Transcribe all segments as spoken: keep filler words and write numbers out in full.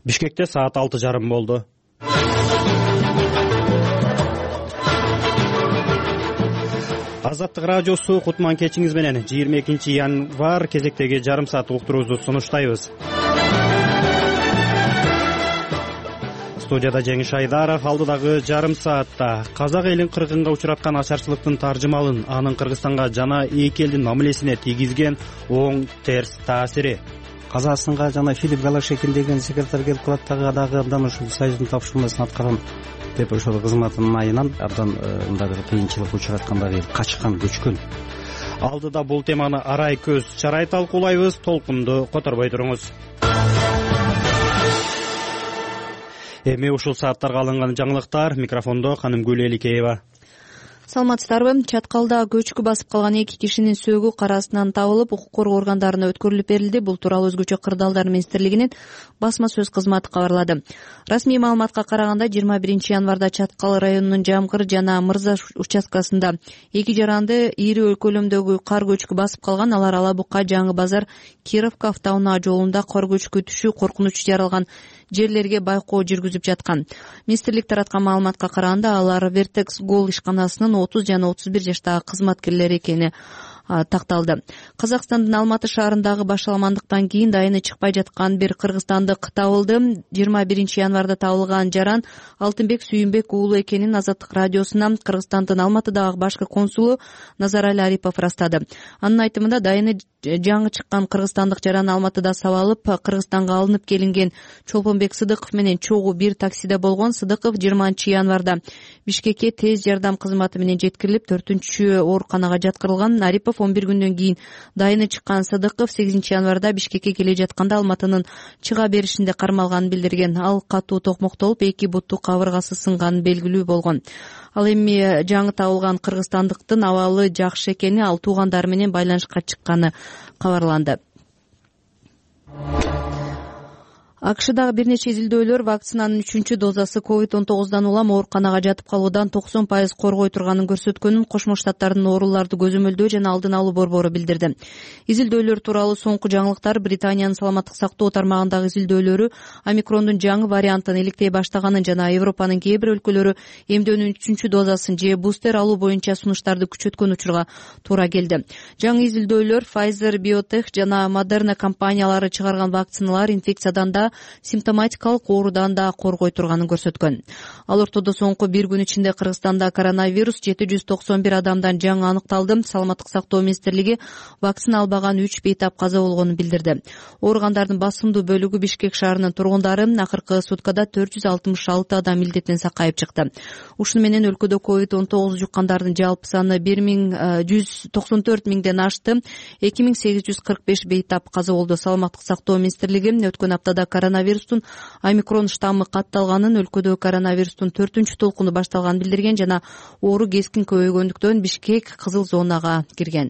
Бишкекте саат алты жарым болду. Азаттык радиосу кутман кечиңиз менен жыйырма экинчи январь кезектеги жарым саат уктуруубузду сунуштайбыз. Студияда Жеңиш Айдаров. Алдыдагы жарым саатта казак элин кыргынга учураткан ачарчылыктын таржымалын, анын Кыргызстанга жана эки элдин мамилесине тийгизген оң терс таасири. Казакстанга жана Филипп Галашекин деген секретарь келип калат, дагы абдан ушул союздун тапшырмасын аткарган деп ошол кызматынын айынан абдан мындай бир кыйынчылыкка учураткандагы качкан, көчкөн. Алдыда бул теманы арай көз чарай талкуулайбыз. Толкунду которбой туруңуз. Эми ушул сааттарга алынган жаңылыктар. Микрофондо Канымгүл Эликеева. Саламатсыздарбы? Чаткалда көчкү басып калган эки кишинин сөөгү кар астынан табылып, укук коргоо органдарына өткөрүлүп берилди. Бул тууралуу Өзгөчө кырдаалдар министрлигинин басма сөз кызматы кабарлады. Расмий маалыматка караганда жыйырма биринчи январда Чаткал районунун Жамгыр жана Мырза участкасында эки жаранды ири көлөмдөгү кар көчкү басып калган. Алар Ала Бука, Жаңы Базар, Кировка автоунаа жолунда кар көчкү түшүү коркунуч жаралган жерлерге байкоо жүргүзүп жаткан. Министрлик тараткан маалыматка караганда алар Вертекс Гол ишканасынын отуз жана отуз бир жаштагы кызматкерлери экени такталды. Казакстандын Алматы шаарындагы башаламандыктан кийин дайыны чыкпай жаткан бир кыргызстандык табылды. жыйырма биринчи январда табылган жаран Алтынбек Сүйүнбек уулу экенин Азаттык радиосуна Кыргызстандын Алматыдагы башкы консулу Назарали Арипов ырастады. Анын айтымында дайыны жаңы чыккан кыргызстандык жаран Алматыда сабалып, Кыргызстанга алынып келинген Чолпонбек Сыдыков менен чогуу бир таксиде болгон. Сыдыков жыйырманчы январда Бишкекке тез жардам кызматы менен жеткирилип, төртүнчү ооруканага жаткырылган. Арипов он бир күндөн кийин дайыны чыккан Сыдыков сегизинчи январда Бишкекке келе жатканда Алматынын чыга беришинде кармалганын билдирген. Ал катуу токмоктолуп, эки буту кабыргасы сынганы белгилүү болгон. Ал эми жаңы табылган кыргызстандыктын абалы жакшы экени, ал туугандары менен байланышка чыкканы кабарланды. АКШдагы бир нече изилдөөлөр вакцинанын үчүнчү дозасы ковид он тогуздан улам ооруканага жатып калуудан токсон пайыз коргой турганын көрсөткөнүн Кошмо Штаттардын ооруларды көзөмөлдөө жана алдын алуу борбору билдирди. Изилдөөлөр тууралуу соңку жаңылыктар Британиянын саламаттык сактоо тармагындагы изилдөөлөрү омикрондун жаңы вариантын иликтей баштаганын жана Европанын кээ бир өлкөлөрү эмдөөнүн үчүнчү дозасын же бустер алуу боюнча сунуштарды күчөткөн учурга туура келди. Жаңы изилдөөлөр Pfizer, Biotech жана Moderna компаниялары чыгарган вакциналар инфекциядан да симптоматикалык оорудан да коргой турганын көрсөткөн. Ал ортодо соңку бир күн ичинде Кыргызстанда коронавирус жети жүз токсон бир адамдан жаңы аныкталды. Саламаттык сактоо министрлиги вакцина албаган үч бейтап каза болгонун билдирди. Ооругандардын басымдуу бөлүгү Бишкек шаарынын тургундары. Акыркы суткада төрт жүз алтымыш алты адам илдеттен сакайып чыкты. Ушуну менен өлкөдө ковид он тогуз жуккандардын жалпы саны бир миң жүз токсон төрт миңден ашты. эки миң сегиз жүз кырк беш бейтап каза болду. Саламаттык сактоо министрлиги өткөн аптада коронавирустун омикрон штаммы катталганын, өлкөдө коронавирустун төртүнчү толкуну башталганын билдирген жана оору кескин көбөйгөндүктөн Бишкек кызыл зонага кирген.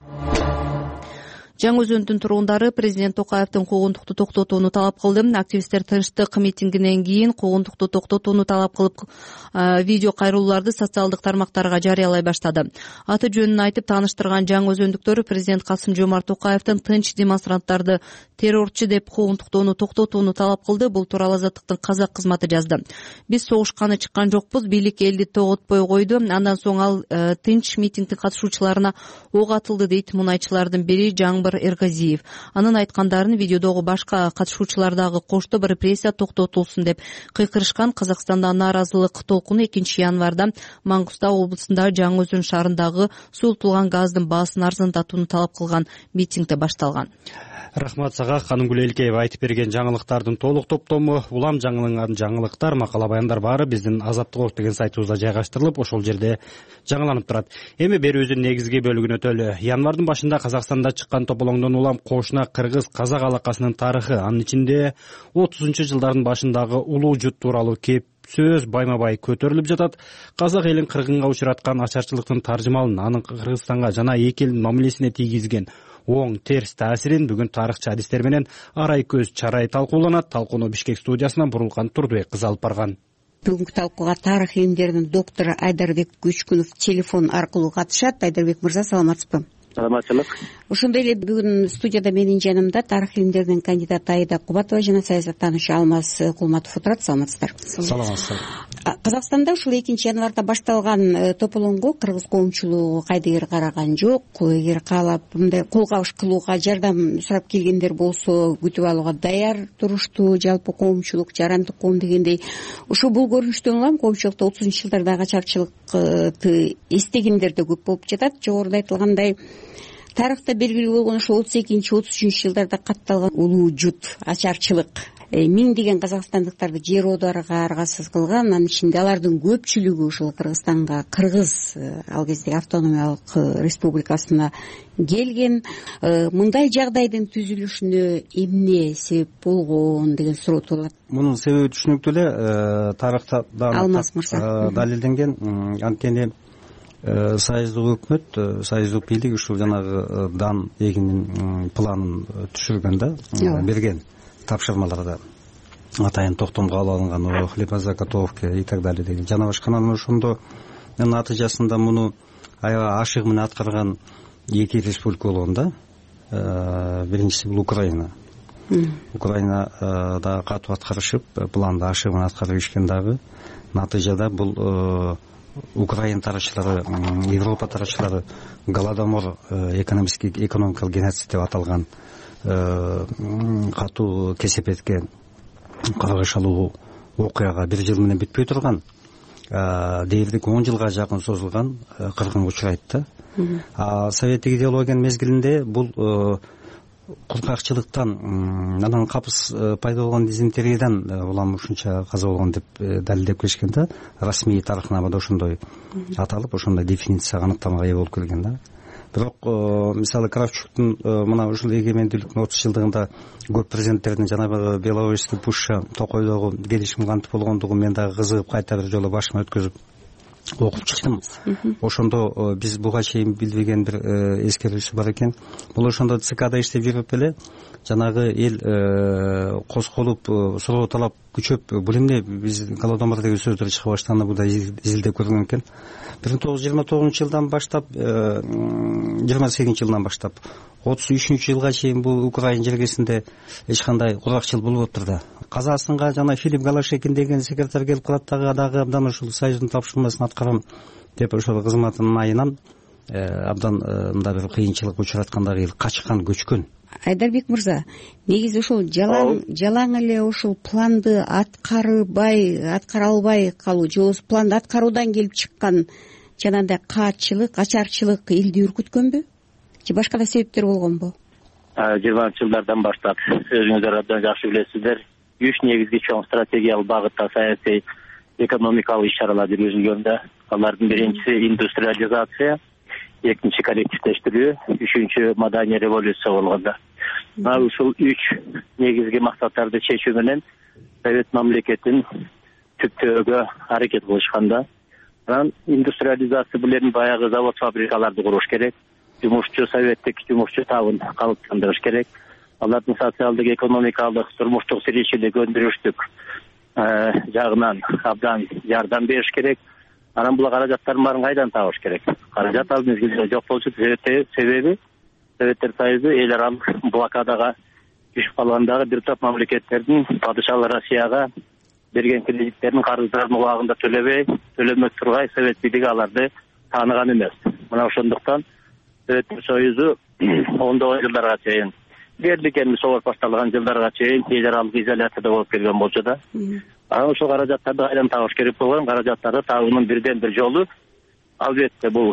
Жаңы Өзөндүн тургундары президент Токаевдин куугунтукту токтотууну талап кылды. Активисттер тынчтык митингинен кийин куугунтукту токтотууну талап кылып, видео кайрылууларды социалдык тармактарга жарыялай баштады. Аты жөнүн айтып тааныштырган жаңы өзөндүктөр президент Касым-Жомарт Токаевдин тынч демонстранттарды террорчу деп куугунтуктууну токтотууну талап кылды. Бул тууралуу Азаттыктын казак кызматы жазды. Биз согушканы чыккан жокпуз, бийлик элди тоготпой койду. Андан соң ал тынч митингдин катышуучуларына ок атылды дейт мунайчылардын бири Жаңбыр Эргазиев. Анын айткандарын видеодогу башка катышуучулар дагы коштоп, репрессия токтотулсун деп кыйкырышкан. Казакстанда нааразылык толкуну экинчи январда Мангустау облусундагы Жаңы Өзөн шаарындагы суутулган газдын баасын арзандатууну талап кылган митингде башталган. Рахмат сага. Канымгүл Эликеева айтып берген жаңылыктардын толук топтому, улам жаңыланган жаңылыктар, макала баяндар баары биздин Азаттык ок деген сайтыбызда жайгаштырылып, ошол жерде жаңыланып турат. Эми берүүбүздүн негизги бөлүгүнө өтөлү. Январдын башында Казакстанда чыккан тополоңдон улам кошуна кыргыз казак алакасынын тарыхы, анын ичинде отузунчу жылдардын башындагы улуу жут тууралуу кеп сөз байма-бай көтөрүлүп жатат. Казак элин кыргынга учураткан ачарчылыктын таржымалын, анын Кыргызстанга жана эки элдин мамилесине тийгизген оң терс таасирин бүгүн тарыхчы адистер менен арай көз чарай талкууланат. Талкууну Бишкек студиясынан Бурулкан Турдубек кызы алып барган. Бүгүнкү талкууга тарых илимдеринин доктору Айдарбек Күчкүнов телефон аркылуу катышат. Айдарбек мырза, саламатсызбы? Саламатчылык. ошондой эле бүгүн студияда менин жанымда тарых илимдеринин кандидаты Аида Кубатова жана саясаттануучу Алмаз Кулматов отурат. Саламатсыздарбы? Саламатсыздар. Казакстанда ушул экинчи январда башталган тополоңго кыргыз коомчулугу кайдыгер караган жок. Эгер каалап мындай кол кабыш кылууга, жардам сурап келгендер болсо күтүп алууга даяр турушту. Жалпы коомчулук, жарандык коом дегендей. Ушул бул көрүнүштөн улам коомчулукта отузунчу жылдардагы ачарчылыкты эстегендер да көп болуп жатат. Жогоруда айтылгандай, тарыхта белгилүү болгон ошол отуз экинчи отуз үчүнчү жылдарда катталган улуу жут, ачарчылык миңдеген казакстандыктарды жер оодарга аргасыз кылган. Анын ичинде алардын көпчүлүгү ушул Кыргызстанга, кыргыз ал кезде автономиялык республикасына келген. Мындай жагдайдын түзүлүшүнө эмне себеп болгон деген суроо туулат. Мунун себеби түшүнүктүү эле, тарыхта Алмаз мырза далилденген. Анткени союздук өкмөт, союздук бийлик ушул жанагы дан эгинин планын түшүргөн да, берген тапшырмаларда атайын токтомго алып алынган хлебозаготовка и так далее деген жана башка. Анан ошондо натыйжасында муну аябай ашык менен аткарган эки республика болгон да. Биринчиси бул Украина. Украина да катуу аткарышып, планды ашык менен аткарып ишкен дагы. Натыйжада бул Украина тарыхчылары, Европа тарыхчылары голодомор, экономический экономикалык геноцид деп аталган катуу кесепетке каргыш алуу окуяга бир жыл менен бүтпөй турган, дээрлик он жылга жакын созулган кыргынга учурайт да. А советтик идеологиянын мезгилинде бул куркакчылыктан, анан капыс пайда болгон дизентериядан улам ушунча каза болгон деп далилдеп келишкен да. Расмий тарыхнамада ошондой аталып, ошондой дефиницияга, аныктамага ээ болуп келген да. Бирок мисалы Кравчуктун мына ушул эгемендүүлүктүн отуз жылдыгында көп президенттердин жанагы Беловежский, Пушша, Токойдогу келишим кантип болгондугун мен дагы кызыгып кайта бир жолу башыма өткөзүп окуп чыктым. Ошондо биз буга чейин билбеген бир эскерүүсү бар экен. Бул ошондо ЦКда иштеп жүрүп эле жанагы эл козголуп, суроо талап күчөп, бул эмне биз голодомор деген сөздөр чыга баштаганда буда изилдеп көргөн экен. бир миң тогуз жүз жыйырма тогузунчу жылдан баштап, жыйырма сегизинчи жылдан баштап отуз үчүнчү жылга чейин бул Украина жергесинде эч кандай куракчылык болбоптур да. Казакстанга жана Филипп Галашекин деген секретарь келип калат дагы, дагы абдан ушул союздун тапшырмасын аткарам деп ошол кызматынын айынан абдан мындай бир кыйынчылыкка учураткандагы эл качкан, көчкөн. Айдарбек мырза, негизи ушул жалаң жалаң эле ушул планды аткарбай, аткара албай калуу, же болбосо планды аткаруудан келип чыккан жанагындай каатчылык, ачарчылык элди үркүткөнбү? Же башка да себептер болгонбу? жыйырманчы жылдардан баштап өзүңүздөр абдан жакшы билесиздер, үч негизги чоң стратегиялык багытта саясий экономикалык иш-чаралар жүргүзүлгөн да. Алардын биринчиси индустриализация, экинчи коллективдештирүү, үчүнчү маданий революция болгон да. Ушул үч негизги максаттарды чечүү менен Совет мамлекетин түптөөгө аракет кылышканда, анан индустриализация билен баягы завод фабрикаларды куруш керек, жумушчу советтик жумушчу табын калыптандырыш керек, алардын социалдык, экономикалык, турмуштук тиричилик, өндүрүштүк жагынан абдан жардам бериш керек. Анан бул каражаттардын баарын кайдан табыш керек? Каражат ал мезгилде жок болчу, себеби Советтер Союзу эл аралык блокадага түшүп калгандагы бир топ мамлекеттердин падышалык Россияга берген кредиттердин карыздарын убагында төлөбөй, төлөмөк тургай Совет бийлиги аларды тааныган эмес. Мына ошондуктан Советтер Союзу ондогон жылдарга чейин, дээрлик эми согуш башталган жылдарга чейин эл аралык изоляцияда болуп келген болчу да. Анан ошол каражаттарды кайдан табыш керек болгон? Каражаттарды табуунун бирден бир жолу албетте бул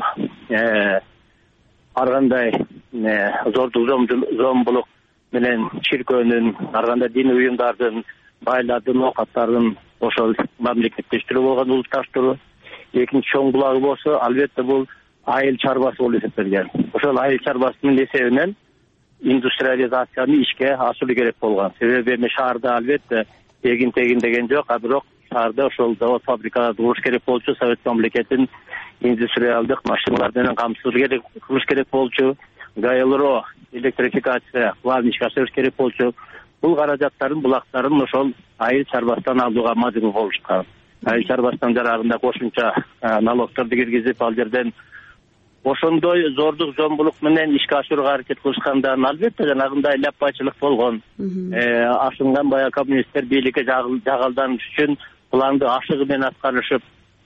ар кандай зордук зомбулук менен чиркөөнүн, ар кандай диний уюмдардын, байлардын, оокаттардын ошол мамлекеттештирүү болгон улутташтыруу. Экинчи чоң булагы болсо, албетте бул айыл чарбасы болуп эсептелген. Ошол айыл чарбасынын эсебинен индустриализацияны ишке ашыруу керек болгон. Себеби эми шаарда албетте эгин тегин деген жок, а бирок шаарда ошол завод фабрикаларды куруш керек болчу, Совет мамлекетин индустриалдык машиналар менен камсыз керек кылыш керек болчу, ГЛРО, электрификация планын ишке ашырыш керек болчу. Бул каражаттардын булактарын ошол айыл чарбасынан алууга мажбур болушкан. Айыл чарбасынан жарагында кошумча налогторду киргизип, ал жерден ошондой зордук зомбулук менен ишке ашырууга аракет кылышканда албетте жанагындай ляппачылык болгон. Ашынган баягы коммунисттер бийликке жагалданыш үчүн планды ашыгы менен аткарышып,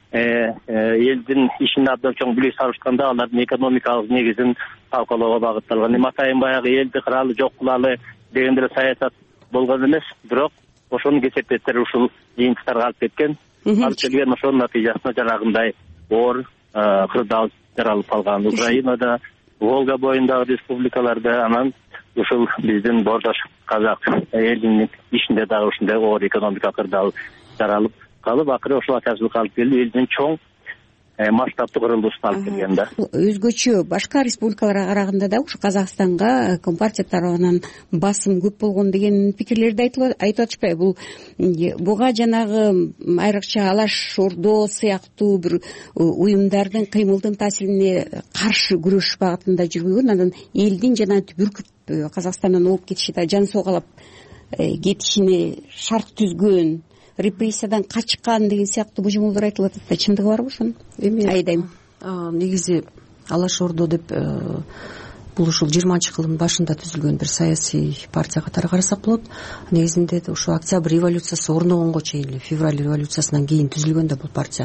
элдин ишине абдан чоң бүлөк салышканда алардын экономикалык негизин талкалоого багытталган. Эми атайын баягы элди кыралы, жок кылалы деген деле саясат болгон эмес, бирок ошонун кесепеттери ушул жыйынтыктарга алып кеткен. Алып келген ошонун натыйжасында жанагындай оор кырдаал жаралып калган. Украинада, Волга боюндагы республикаларда, анан ушул биздин бордош казак элинин ишинде дагы ушундай оор экономика кырдаал жаралып калып, акыры ошол ачарчылыкка алып келип, элдин чоң масштабтуу кырылуусуна алып келген да. Өзгөчө башка республикаларга караганда да ушу Казакстанга компартия тарабынан басым көп болгон деген пикирлерди айтып атышпайбы? Бул буга жанагы айрыкча Алаш Ордо сыяктуу бир уюмдардын кыймылдын таасирине каршы күрөш багытында жүрбөгөн, анан элдин жана бүркүп Казакстандан ооп кетиши, жан соогалап кетишине шарт түзгөн, репрессиядан качкан деген сыяктуу божомолдор айтылып атат да, чындыгы барбы ошонун? Эми айдайм. Негизи Алаш Ордо деп бул ушул жыйырманчы кылдын башында түзүлгөн бир саясий партия катары карасак болот. Негизинде ушу Октябрь революциясы орногонго чейин эле, февраль революциясынан кийин түзүлгөн да бул партия.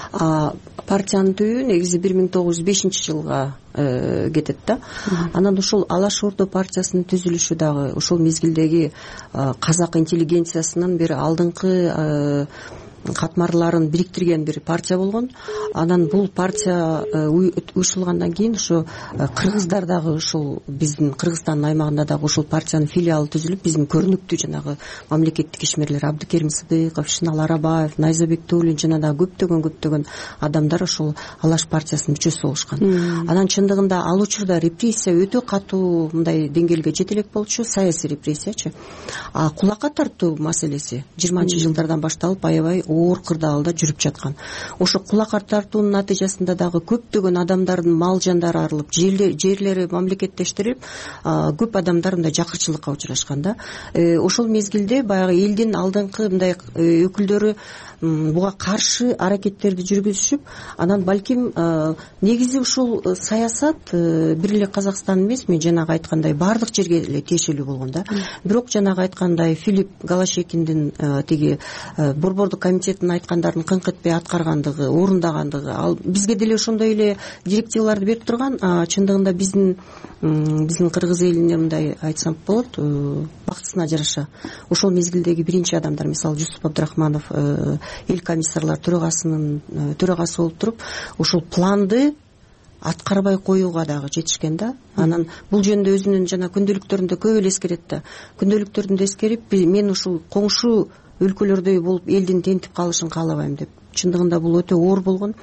Партиянын түбү негизи бир миң тогуз жүз бешинчи жылга кетет да. Анан ушул Алаш Ордо партиясынын түзүлүшү дагы ушул мезгилдеги казак интеллигенциясынын бир алдыңкы катмарларын бириктирген бир партия болгон. Анан бул партия уюштурулгандан кийин ошо кыргыздар дагы ушул биздин Кыргызстандын аймагында дагы ушул партиянын филиалы түзүлүп, биздин көрүнүктүү жанагы мамлекеттик ишмерлер Абдыкерим Сыдыков, Шынал Арабаев, Найзабек Туулин жана дагы көптөгөн көптөгөн адамдар ушул Алаш партиясынын мүчөсү болушкан. Анан чындыгында ал учурда репрессия өтө катуу мындай деңгээлге жете элек болчу, саясий репрессиячы. А кулакка тартуу маселеси жыйырманчы жылдардан башталып аябай оор кырдаалда жүрүп жаткан. Ошо кулакка тартуунун натыйжасында дагы көптөгөн адамдардын мал жандары арылып, жерлери мамлекеттештирип, көп адамдар мындай жакырчылыкка учурашкан да. Ошол мезгилде баягы элдин алдыңкы мындай өкүлдөрү буга каршы аракеттерди жүргүзүшүп, анан балким негизи ушул саясат бир эле Казакстан эмес, мен жанагы айткандай баардык жерге эле тиешелүү болгон да. Бирок жанагы айткандай Филипп Голощекиндин тиги борбордук комитеттин айткандарын кыңк этпей аткаргандыгы, орундагандыгы, ал бизге деле ошондой эле директиваларды берип турган. Чындыгында биздин биздин кыргыз элине мындай айтсам болот, бактысына жараша ошол мезгилдеги биринчи адамдар, мисалы Жусуп Абдрахманов эл комиссарлар төрагасынын төрагасы болуп туруп, ушул планды аткарбай коюуга дагы жетишкен да. Анан бул жөнүндө өзүнүн жана күндөлүктөрүндө көп эле эскерет да. Күндөлүктөрүндө эскерип, мен ушул коңшу өлкөлөрдөй болуп элдин тентип калышын каалабайм деп. Чындыгында бул өтө оор болгон.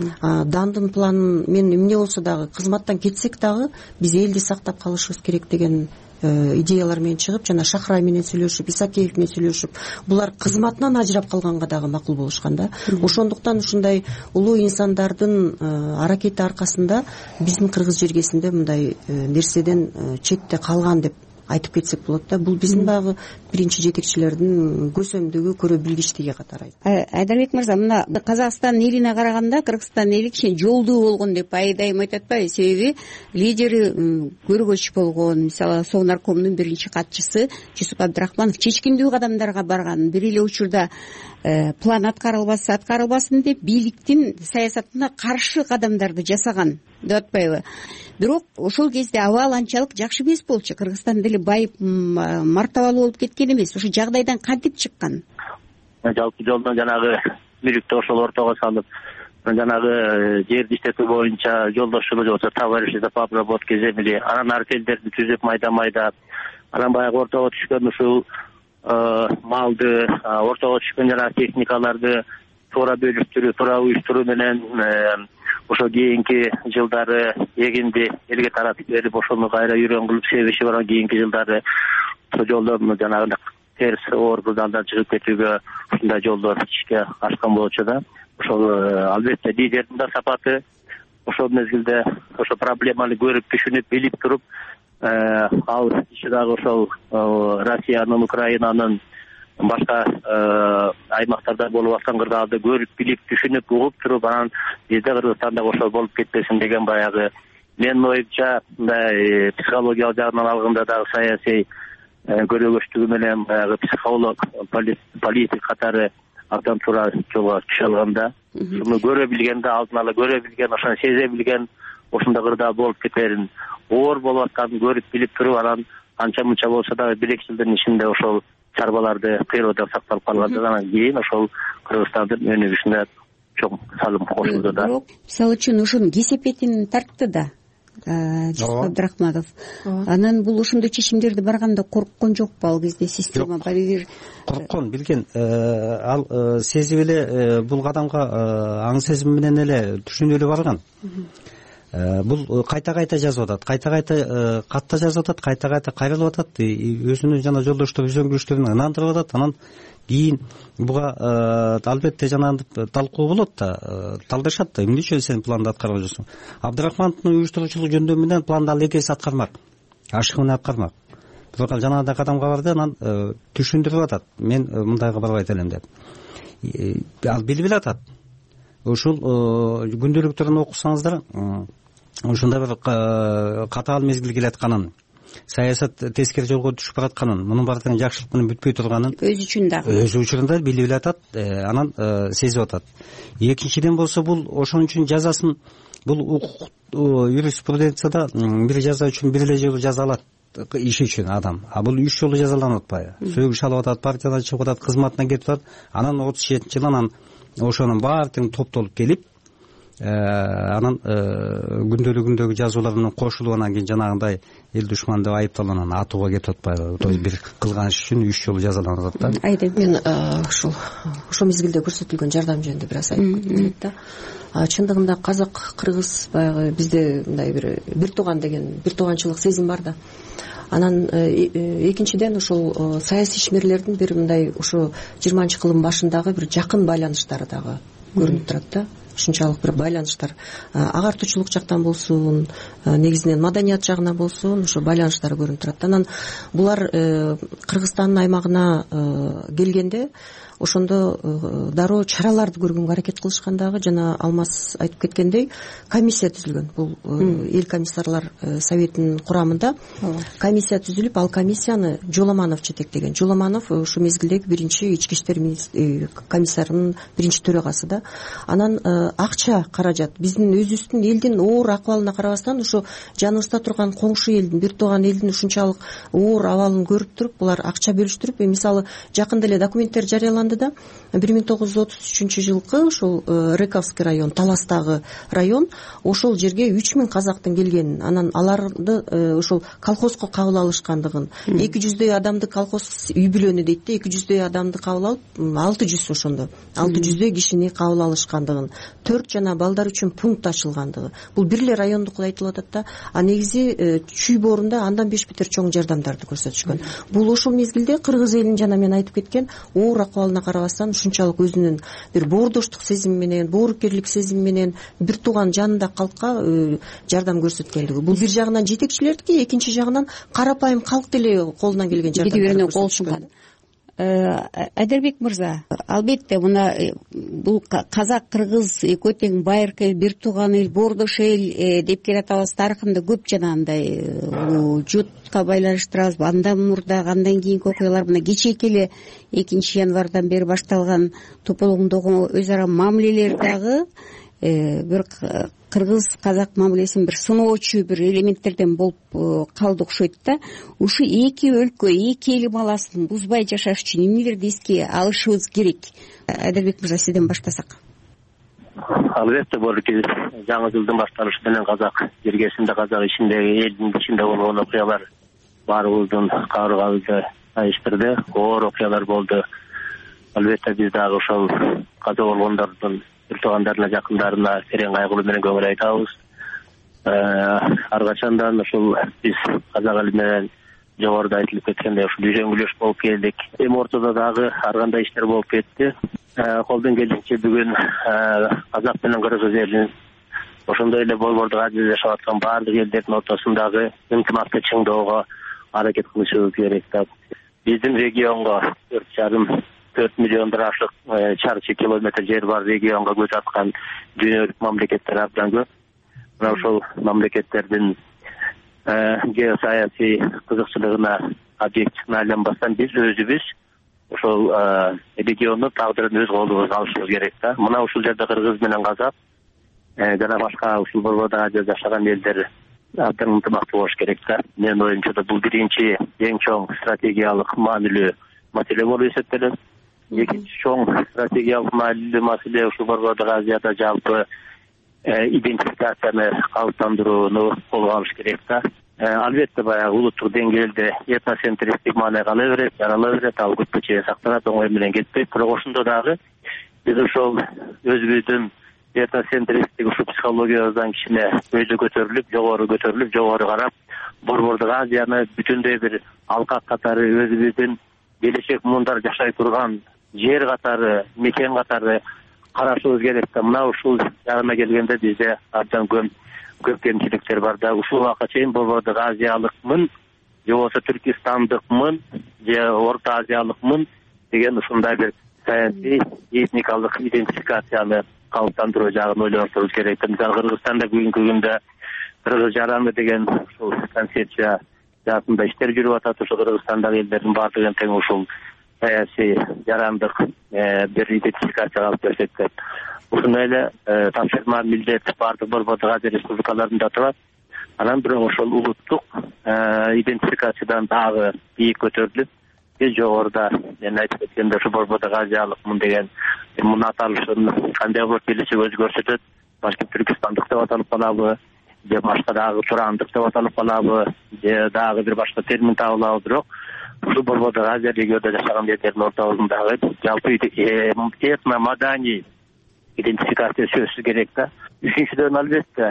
Дандын планын мен эмне болсо дагы кызматтан кетсек дагы биз элди сактап калышыбыз керек деген идеялар менен чыгып, жана Шахрай менен сүйлөшүп, Исакеев менен сүйлөшүп, булар кызматынан ажырап калганга дагы макул болушкан да. Ошондуктан ушундай улуу инсандардын аракети аркасында биздин кыргыз жергесинде мындай нерседен четте калган деп айтып кетсек болот да. Бул биздин дагы биринчи жетекчилердин көсөмдүгү, көрө билгичтиги катары. Айдарбек мырза, мына Казакстан элине караганда Кыргызстан эли кичине жолдуу болгон деп айдайм айтат атпайбы? Себеби лидери көргөч болгон, мисалы Совнаркомдун биринчи катчысы Жусуп Абдрахманов чечкиндүү кадамдарга барган. Бир эле учурда план аткарылбаса аткарылбасын деп бийликтин саясатына каршы кадамдарды жасаган деп атпайбы? Бирок ошол кезде абал анчалык жакшы эмес болчу. Кыргызстан деле байып мартабалуу болуп кеткен эмес. Ошо жагдайдан кантип чыккан? Жалпы жолдон жанагы мүлүктү ошол ортого салып, жанагы жерди иштетүү боюнча жолдошчулук болсо товарищество по обработке земли, анан артелдерди түзүп майда майда, анан баягы ортого түшкөн ушул малды, ортого түшкөн жанагы техникаларды туура бөлүштүрүү, туура уюштуруу менен ошо кийинки жылдары эгинди элге таратып берип, ошону кайра үйрөн кылып себеши барган кийинки жылдары ошол жолдон жанагы терс оор кырдаалдан чыгып кетүүгө ушундай жолдор ишке ашкан болчу да. Ошол албетте лидердин да сапаты ошол мезгилде ошо проблеманы көрүп, түшүнүп, билип туруп, ал иши дагы ошол Россиянын, Украинанын башка аймактарда болуп аткан кырдаалды көрүп билип түшүнүп угуп туруп анан бизде Кыргызстанда ошол болуп кетпесин деген баягы менин оюмча мындай психологиялык жагынан алганда дагы саясий көрөгөчтүгү менен баягы психолог политик катары абдан туура жолго түшө алганда ушуну көрө билгенде алдын ала көрө билген ошону сезе билген ошондой кырдаал болуп кетерин оор болуп атканын көрүп билип туруп анан анча мынча болсо дагы бир эки жылдын ичинде ошол чарбаларды природада сакталып калгандан анан кийин ошол Кыргызстандын өнүгүшүнө чоң салым кошулду да. Бирок мисалы үчүн ошонун кесепетин тартты да Жусуп Абдрахманов. Анан бул ошондой чечимдерди барганда корккон жокпу ал кезде система бир корккон билген ал сезип эле бул кадамга аң сезим менен эле түшүнүп эле барган. Бул кайта кайта жазып атат, кайта кайта катта жазып атат, кайта кайта кайрылып атат, өзүнүн жана жолдоштор үзөңгүчтөрүн ынандырып атат. Анан кийин буга албетте жанагынтип талкуу болот да, талдашат да, эмне үчүн сен планды аткарбай жүрсүң. Абдрахмановдун уюштуруучулук жөндөмү менен планды ал эки эсе аткармак, ашык менен аткармак. Бирок ал жанагындай кадамга барды, анан түшүндүрүп атат, мен мындайга барбайт элем деп. Ал билип эле атат. Ушул күндөлүктөрүн окусаңыздар, ушундай бир катаал мезгил келатканын, саясат тескери жолго түшүп баратканын, мунун баардыгы жакшылык менен бүтпөй турганын өзү үчүн дагы өзү учурунда билип эле атат, анан сезип атат. Экинчиден болсо бул ошон үчүн жазасын, бул укук юриспруденцияда бир жаза үчүн бир эле жолу жаза алат иши үчүн адам. А бул үч жолу жазаланып атпайбы? Сөгүш алып атат, партиядан чыгып атат, кызматынан кетип атат. Анан отуз жетинчи жылы анан ошонун баардыгын топтолуп келип, анан күндөлүгүндөгү жазуулар менен кошулуп анан кийин жанагындай эл душман деп айыпталып анан атууга кетип атпайбы? То есть бир кылган иш үчүн үч жолу жазаланып атат да. Айдем мен ушул ошол мезгилде көрсөтүлгөн жардам жөнүндө бир аз айтып кетейин да. Чындыгында казак, кыргыз баягы бизде мындай бир бир тууган деген бир тууганчылык сезим бар да. Анан экинчиден ушул саясий ишмерлердин бир мындай ушу жыйырманчы кылымдын башындагы бир жакын байланыштары дагы көрүнүп турат да. Ушунчалык бир байланыштар агартуучулук жактан болсун, негизинен маданият жагынан болсун, ошо байланыштар көрүнүп турат. Анан булар Кыргызстандын аймагына келгенде ошондо дароо чараларды көргөнгө аракет кылышкан дагы. Жана Алмаз айтып кеткендей, комиссия түзүлгөн. Бул эл комиссарлар советинин курамында комиссия түзүлүп, ал комиссияны Жоламанов жетектеген. Жоламанов ушу мезгилдеги биринчи ички иштер комиссарынын биринчи төрагасы да. Анан акча каражат биздин өзүбүздүн элдин оор акыбалына карабастан, ушу жаныбызда турган коңшу элдин, бир тууган элдин ушунчалык оор абалын көрүп туруп, булар акча бөлүштүрүп, мисалы жакында эле документтер жарыяланды да. бир миң тогуз жүз отуз үчүнчү жылкы ошол Рековский район, Таластагы район, ошол жерге үч миң казактын келгенин, анан аларды ошол колхозго кабыл алышкандыгын, эки жүздөй адамды колхоз үй бүлөнү дейт да, эки жүздөй адамды кабыл алып, алты жүз ошондо алты жүздөй кишини кабыл алышкандыгын, төрт жана балдар үчүн пункт ачылгандыгы. Бул бир эле райондук айтылып атат да. А негизи Чүй боорунда андан беш бетер чоң жардамдарды көрсөтүшкөн. Бул ошол мезгилде кыргыз элин жана мен айтып кеткен оор акыбалына карабастан ушунчалык өзүнүн бир боордоштук сезими менен, боорукерлик сезими менен бир тууган жанында калкка жардам көрсөткөндүгү. Бул бир жагынан жетекчилердики, экинчи жагынан карапайым калк деле колунан келген жардамды көрсөткөн. Айдарбек мырза, албетте мына бул казак, кыргыз экөө тең байыркы эл, бир тууган эл, боордош эл деп келе атабыз. Тарыхында көп жанагындай жутка байланыштырабыз. Андан мурда, андан кийинки окуялар мына кечээки эле экинчи январдан бери башталган тополоңдогу өз ара мамилелер дагы бир кыргыз казак мамилесин бир сыноочу бир элементтерден болуп калды окшойт да. Ушу эки өлкө, эки эл баласын бузбай жашаш үчүн эмнелерди эске алышыбыз керек? Айдарбек мырза, сизден баштасак. Албетте бул жаңы жылдын башталышы менен казак жергесинде, казак ичиндеги, элдин ичинде болгон окуялар баарыбыздын кабыргабызды айыштырды. Оор окуялар болду. Албетте биз дагы ошол каза болгондордун бир туугандарына, жакындарына терең кайгылуу менен көңүл айтабыз. Ар качандан ушул биз казак эли менен жогоруда айтылып кеткендей ушул үзөңгүлөш болуп келдик. Эми ортодо дагы ар кандай иштер болуп кетти. Колдон келишинче бүгүн казак менен кыргыз элин, ошондой эле борбордук адил жашап аткан баардык элдердин ортосундагы ынтымакты чыңдоого аракет кылышыбыз керек да. биздин регионго төрт жарым төрт миллиондон ашык чарчы километр жер бар регионго көз аткан дүйнөлүк мамлекеттер абдан көп. Мына ошол мамлекеттердин геосаясий кызыкчылыгына объективден айланбастан биз өзүбүз ошол региондун тагдырын өз колубузга алышыбыз керек да. Мына ушул жерде кыргыз менен казак жана башка ушул борбордо жашаган элдер абдан ынтымактуу болуш керек да. Менин оюмча да бул биринчи эң чоң стратегиялык маанилүү маселе болуп эсептелет. Экинчи чоң стратегиялык маанилүү маселе ушул борбордук Азияда жалпы идентификацияны калыптандырууну колго алыш керек да. Албетте баягы улуттук деңгээлде этноцентристтик маанай кала берет, жарала берет, ал көпкө чейин сакталат, оңой менен кетпейт. Бирок ошондо дагы биз ошол өзүбүздүн этноцентристтик ушул психологиябыздан кичине өйдө көтөрүлүп, жогору көтөрүлүп, жогору карап, борбордук Азияны бүтүндөй бир алкак катары өзүбүздүн келечек муундар жашай турган жер катары, мекен катары карашыбыз керек да. Мына ушул жагына келгенде бизде абдан көп көп кемчиликтер бар да. Ушул убакка чейин борбордук азиялыкмын, же болбосо түркистандыкмын, же орто азиялыкмын деген ушундай бир саясий этникалык идентификацияны калыптандыруу жагын ойлонуп турубуз керек. Мисалы Кыргызстанда бүгүнкү күндө кыргыз жараны деген ушул концепция жаатында иштер жүрүп атат. Ошол Кыргызстандагы элдердин баардыгын тең ушул саясий жарандык бир идентификация алып көрсөтөт. Ушуну эле тапшырма милдет баардык борбордук Азия республикаларында турат. Анан бирок ошол улуттук идентификациядан дагы бийик көтөрүлүп, биз жогоруда мен айтып кеткендей ошо борбордук азиялыкмын деген муну аталышын кандай болуп келечек өзү көрсөтөт. Балким түркистандык деп аталып калабы, же башка дагы турандык деп аталып калабы, же дагы бир башка термин табылабы, бирок ушул борбордук Азия регионунда жашаган элдердин ортосундагы жалпы этно маданий идентификация сөзсүз керек да. Үчүнчүдөн албетте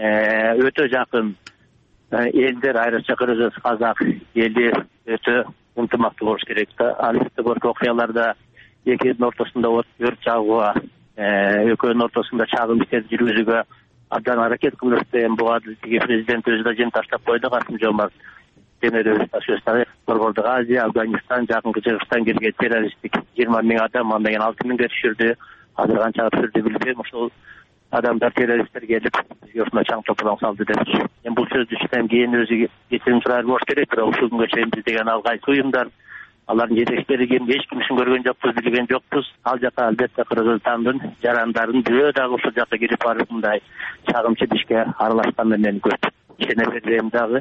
өтө жакын элдер, айрыкча кыргыз, казак эли өтө ынтымактуу болуш керек да. Албетте көркө окуяларда эки элдин ортосунда өрт чагууга, экөөнүн ортосунда чагым иштер жүргүзүүгө абдан аракет кылып деген буга тиги президент өзү да жен таштап койду, Касым Жомарт Кемелович да сөз тагы борбордук Азия, Афганистан, жакынкы Чыгыштан келген террористтик жыйырма миң адам, андан кийин алты миңге түшүрдү. Азыр канчага түшүрдү билбейм. Ошол адамдар, террористтер келип бизге ушундай чаң топуран салды деп. Мен бул сөздү иштен кийин өзү кечирим сурар болуш керек, бирок ушул күнгө чейин биз деген ал кайсы уюмдар, алардын жетекчилери ким, эч кимисин көргөн жокпуз, билген жокпуз. Ал жака албетте Кыргызстандын жарандарын бирөө дагы ушул жака кирип барып мындай чагымчы ишке аралашканын мен көп ишене бербейм дагы.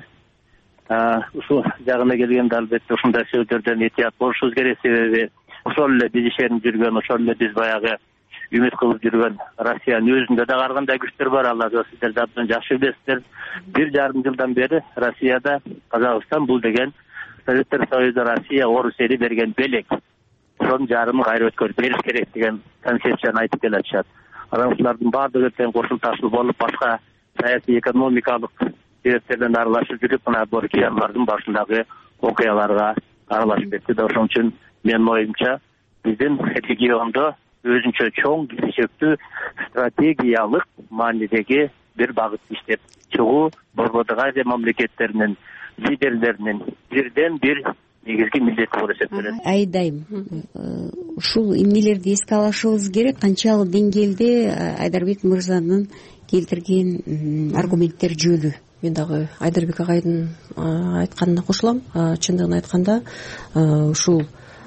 Ушул жагына келгенде албетте ушундай сөздөрдөн этият болушубуз керек, себеби ошол эле биз ишенип жүргөн, ошол эле биз баягы үмүт кылып жүргөн Россиянын өзүндө да ар кандай күчтөр бар. Аларды сиздер да абдан жакшы билесиздер. Бир жарым жылдан бери Россияда Казакстан бул деген Советтер Союзу Россия орус эли берген белек. Ошонун жарымын кайра өткөрүп бериш керек деген концепцияны айтып келатышат. Анан ушулардын баардыгы тең кошул ташыл болуп, башка саясий экономикалык себептерден аралашып жүрүп, мына борки январдын башындагы окуяларга аралашып кетти да. Ошон үчүн менин оюмча биздин региондо өзүнчө чоң келечектүү стратегиялык маанидеги бир багыт иштеп чыгуу борбордук Азия мамлекеттеринин лидерлеринин бирден бир негизги милдети болуп эсептелет. Айдайм, ушул эмнелерди эске алышыбыз керек. Канчалык деңгээлде Айдарбек мырзанын келтирген аргументтер жөлү. Мен дагы Айдарбек агайдын айтканына кошулам. Чындыгын айтканда ушул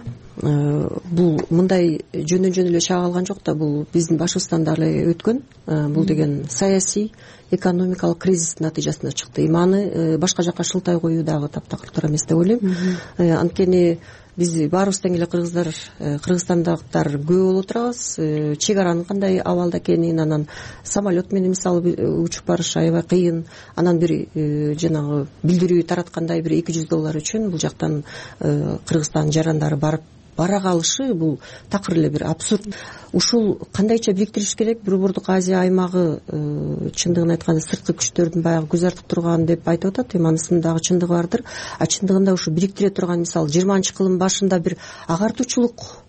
бул мындай жөндөн жөн эле чыга калган жок да, бул биздин башыбыздан дагы өткөн. Бул деген саясий экономикалык кризистин натыйжасында чыкты. Иманы башка жака шылтай коюу дагы таптакыр туура эмес деп ойлойм. Анткени биз баарыбыз эле кыргыздар, кыргызстандыктар күбө болуп турабыз. Чек аранын кандай абалда экенин, анан самолет менен мисалы учуп барыш аябай кыйын. Анан бир жанагы билдирүү тараткандай бир эки жүз доллар үчүн бул жактан Кыргызстан жарандары барып бара калышы бул такыр эле бир абсурд. Ушул кандайча бириктириш керек. Борбордук Азия аймагы чындыгын айтканда сырткы күчтөрдүн баягы көз артып турган деп айтып атат. Эми анысынын дагы чындыгы бардыр. А чындыгында ушу бириктире турган, мисалы жыйырманчы кылымдын башында бир агартуучулук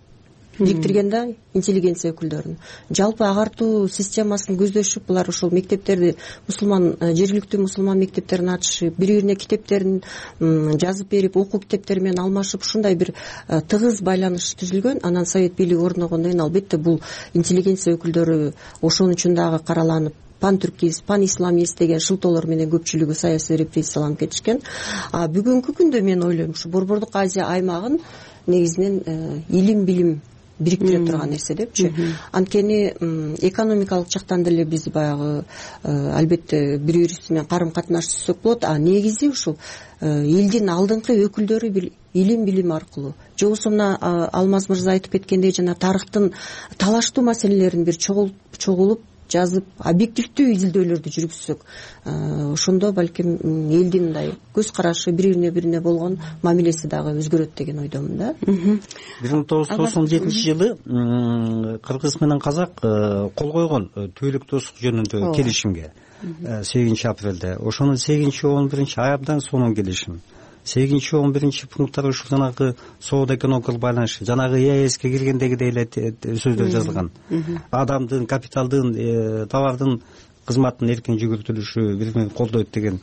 бириктирген да интеллигенция өкүлдөрүн. Жалпы агартуу системасын көздөшүп, булар ушул мектептерди мусулман жергиликтүү мусулман мектептерин ачышып, бири-бирине китептерин жазып берип, окуу китептери менен алмашып, ушундай бир тыгыз байланыш түзүлгөн. Анан совет бийлиги орногондон кийин албетте бул интеллигенция өкүлдөрү ошон үчүн дагы караланып, пан-түркист, пан-исламист деген шылтоолор менен көпчүлүгү саясий репрессияланып кетишкен. А бүгүнкү күндө мен ойлойм, ушу Борбордук Азия аймагын негизинен илим билим бириктире турган нерсе депчи. Анткени экономикалык жактан деле биз баягы албетте бири бирибиз менен карым катнаш түзсөк болот. А негизи ушул элдин алдыңкы өкүлдөрү илим билим аркылуу, же болбосо мына Алмаз мырза айтып кеткендей, жана тарыхтын талаштуу маселелерин бир чогулуп жазып, объективдүү изилдөөлөрдү жүргүзсөк, ошондо балким элдин мындай көз карашы, бири-бирине бирине болгон мамилеси дагы өзгөрөт деген ойдомун да. бир миң тогуз жүз токсон жетинчи жылы кыргыз менен казак кол койгон түбөлүк достук жөнүндө келишимге сегизинчи апрелде. Ошонун сегизинчи он биринчи айдан сонун келишим. сегизинчи он биринчи пункттары ушул жанагы соода экономикалык байланыш, жанагы и а эске киргендегидей эле сөздөр жазылган. Адамдын, капиталдын, товардын, кызматтын эркин жүгүртүлүшү бири-бирин колдойт деген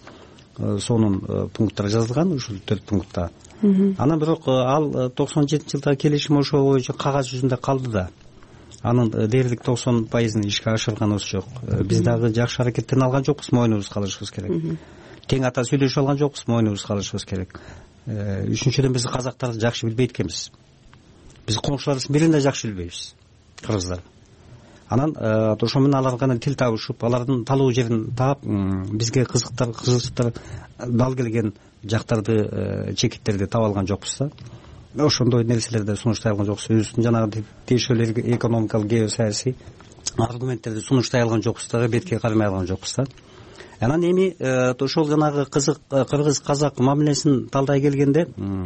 сонун пункттар жазылган ушул төрт пунктта. Анан бирок ал токсон жетинчи жылдагы келишим ошол боюнча кагаз жүзүндө калды да. Анын дээрлик токсон пайызын ишке ашырганыбыз жок. Биз дагы жакшы аракеттен алган жокпуз, мойнубузга алышыбыз керек. Тең ата сүйлөшүп алган жокпуз, мойнубузга алышыбыз керек. Үчүнчүдөн биз казактарды жакшы билбейт экенбиз. Биз коңшуларыбыздын бирин да жакшы билбейбиз, кыргыздар. Анан ошо менен алар гана тил табышып, алардын талуу жерин таап, бизге кызыктар, кызыкчылыктар дал келген жактарды, чекиттерди таба алган жокпуз да. Ошондой нерселерди сунуштай алган жокпуз. Өзүбүздүн жанагы тиешелүү экономикалык, геосаясий аргументтерди сунуштай алган жокпуз да, бетке кармай алган жокпуз да. Анан эми ошол жанагы кызык кыргыз казак мамилесин талдай келгенде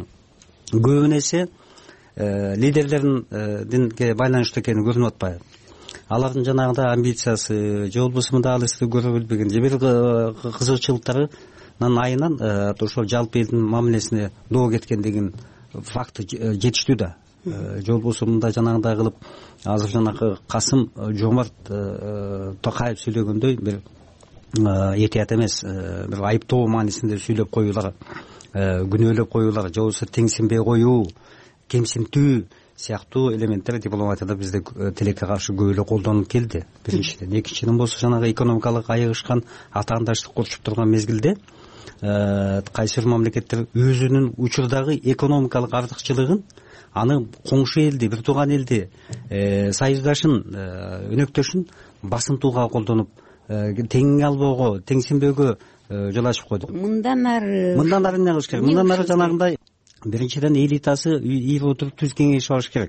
көбүн эсе лидерлеринге байланыштуу экени көрүнүп атпайбы? Алардын жанагындай амбициясы, же болбосо мындай ал эсти көрө билбеген, же бир кызыкчылыктарынын айынан ошол жалпы элдин мамилесине доо кеткен деген факты жетиштүү да. Же болбосо мындай жанагындай кылып, азыр жанагы Касым Жомарт Токаев сүйлөгөндөй бир этият эмес, бир айыптоо маанисинде сүйлөп коюулар, күнөөлөп коюулар, же болбосо теңсинбей коюу, кемсинтүү сыяктуу элементтер дипломатияда бизде тилекке каршы көп эле колдонуп келди. Биринчиден, экинчиден болсо жанагы экономикалык айыгышкан, атаандаштык курчуп турган мезгилде кайсы бир мамлекеттер өзүнүн учурдагы экономикалык артыкчылыгын, аны коңшу элди, бир тууган элди, союздашын, өнөктөшүн басымтууга колдонуп, тең албоого, теңсинбөөгө жол ачып койду. Мындан ары мындан ары эмне кылыш керек? Мындан ары жанагындай биринчиден элитасы ийип отуруп түз кеңешип алыш керек.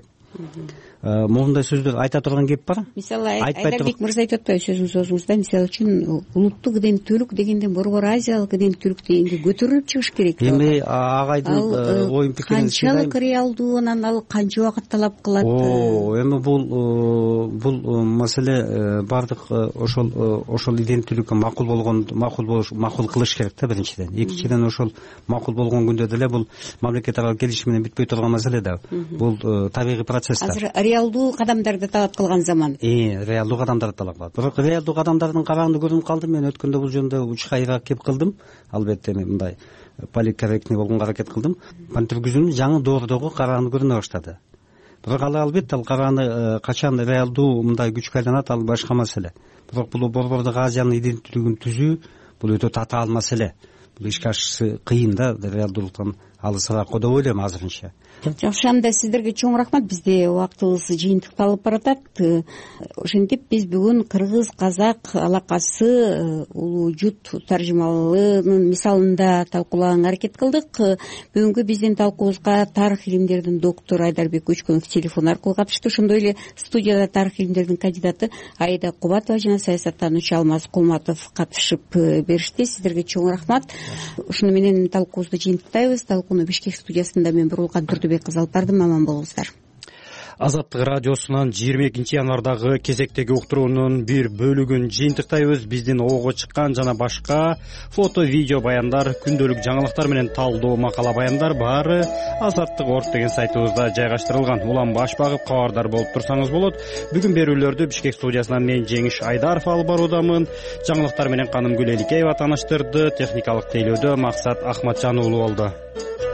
Моундай сөздөр айта турган кеп бар. Мисалы Айдарбек мырза айтып атпайбы сөзүңүз өзүңүздө, мисалы үчүн улуттук иденттүүлүк дегенден Борбор Азиялык иденттүүлүк дегенге көтөрүлүп чыгыш керек. Эми агайдын оюн пикирин канчалык реалдуу, анан ал канча убакыт талап кылат? Эми бул бул маселе бардык ошол ошол иденттүүлүккө макул болгон, макул болуш, макул кылыш керек да биринчиден. Экинчиден ошол макул болгон күндө деле бул мамлекет аралык келишим менен бүтпөй турган маселе да. Бул табигый процесс да. Азыр реалдуу кадамдарды талап кылган заман. Э, реалдуу кадамдарды талап кылат. Бирок реалдуу кадамдардын караанды көрүнүп калды. Мен өткөндө бул жөнүндө уч кайра кеп кылдым. Албетте мен мындай политкорректный болгонго аракет кылдым. Пантүргүзүнүн жаңы доордогу караанды көрүнө баштады. Бирок ал албетте ал караанды качан реалдуу мындай күчкө айланат, ал башка маселе. Бирок бул Борбордук Азиянын иденттүүлүгүн түзүү бул өтө татаал маселе. Бул ишке ашышы кыйын да, реалдуулуктан алысыраак го деп ойлойм азырынча. Жакшы, анда сиздерге чоң рахмат. Бизде убактыбыз жыйынтыкталып баратат. Ошентип биз бүгүн кыргыз казак алакасы улуу жут таржымалынын мисалында талкуулаганга аракет кылдык. Бүгүнкү биздин талкуубузга тарых илимдеринин доктору Айдарбек Көчкөнов телефон аркылуу катышты. Ошондой эле студияда тарых илимдеринин кандидаты Аида Кубатова жана саясаттануучу Алмаз Кулматов катышып беришти. Сиздерге чоң рахмат. Ушуну менен талкуубузду жыйынтыктайбыз. Талкууну Бишкек студиясында мен Бурулкан Турдубек кызы алып бардым. Аман болуңуздар. Азаттык радиосунан жыйырма экинчи январдагы кезектеги уктуруунун бир бөлүгүн жыйынтыктайбыз. Биздин ого чыккан жана башка фото, видео баяндар, күндөлүк жаңылыктар менен талдоо макала баяндар баары Азаттык орг деген сайтыбызда жайгаштырылган. Улам баш багып кабардар болуп турсаңыз болот. Бүгүн берүүлөрдү Бишкек студиясынан мен Жеңиш Айдаров алып баруудамын. Жаңылыктар менен Канымгүл Эликеева тааныштырды. Техникалык тейлөөдө Максат Ахматжан уулу болду.